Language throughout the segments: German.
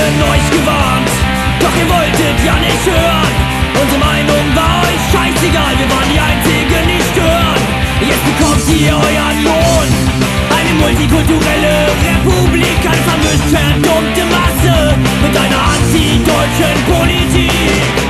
haben euch gewarnt, doch ihr wolltet ja nicht hören. Unsere Meinung war euch scheißegal, wir waren die Einzigen, die stören. Jetzt bekommt ihr euren Lohn. Eine multikulturelle Republik, eine vermischt verdummte Masse mit einer anti-deutschen Politik.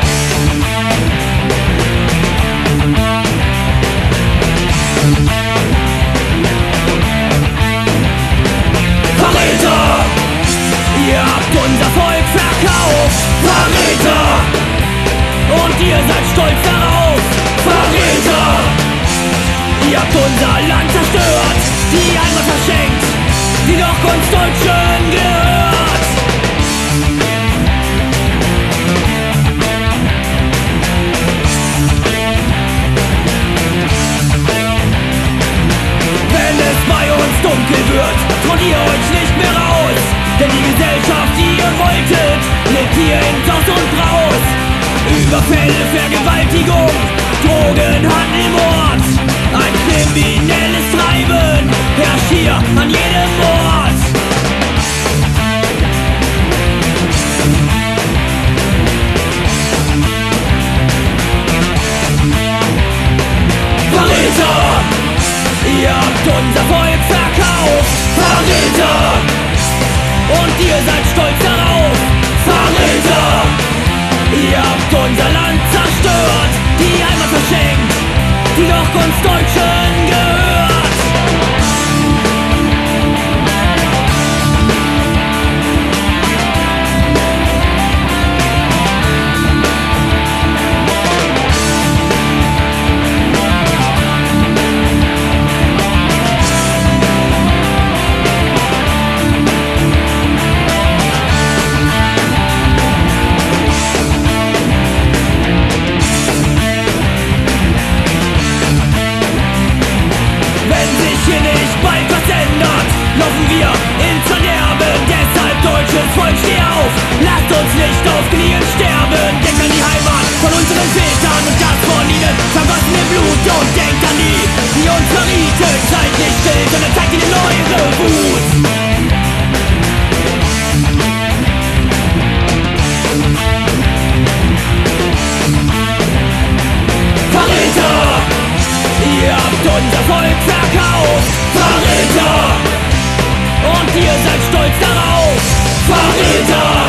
Verräter! Ihr habt unser Volk verkauft! Verräter! Und ihr seid stolz darauf! Verräter! Ihr habt unser Land zerstört, die Heimat verschenkt, die doch uns Deutschen gehört! Wenn es bei uns dunkel wird, traut ihr euch nicht mehr raus, denn die Gesellschaft, die ihr wolltet, lebt hier in Saus und Braus. Überfälle, Vergewaltigung, Drogenhandel, Mord, ein kriminelles Treiben herrscht hier an jedem Ort. Verräter! Ihr habt unser Volk verkauft! Verräter! Und ihr seid stolz darauf! Verräter! Ihr habt unser Land zerstört, die Heimat verschenkt, die doch uns Deutschen gehört! Laufen wir ins Verderben, deshalb deutsches Volk, steh auf! Lasst uns nicht auf Knien sterben! Denkt an die Heimat von unseren Vätern und das von ihnen vergossene Blut und denkt an die uns verrieten! Seid nicht still, sondern zeigt ihnen eure Wut! Verräter! Ihr habt unser Volk verkauft! Verräter! Und ihr seid stolz darauf! Verräter!